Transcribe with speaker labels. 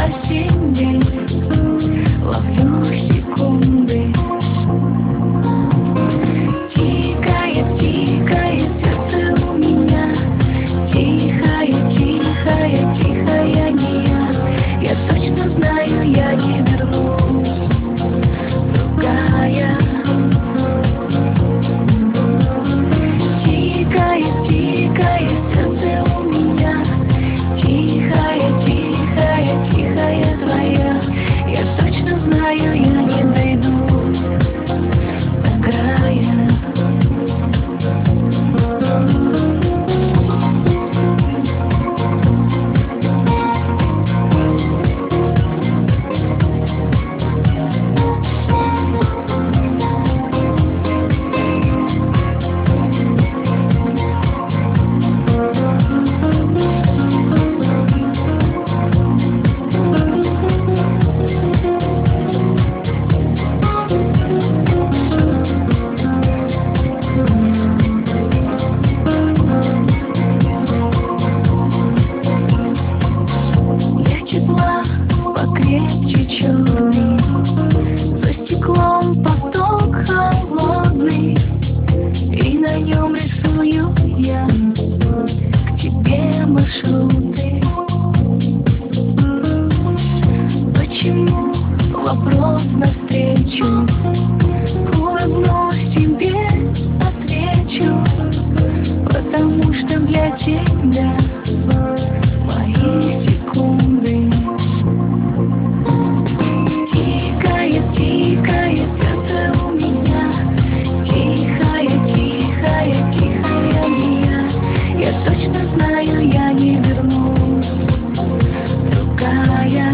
Speaker 1: осенний, ловлю секунды. Тикает, тикает сердце у меня, тихая, тихая, тихая не я. Я точно знаю, я не вернусь, другая. Тикает, тикает сердце у меня, тихая, тихая, тихая твоя. Я точно знаю, я не дойду до края. Покрепче черный, за стеклом поток холодный, и на нем рисую я к тебе маршруты. Почему? Вопрос навстречу, улыбнусь тебе, отвечу, потому что для тебя мои секунды. Тикает сердце у меня, тихая, тихая, тихая не я. Я точно знаю, я не вернусь, другая.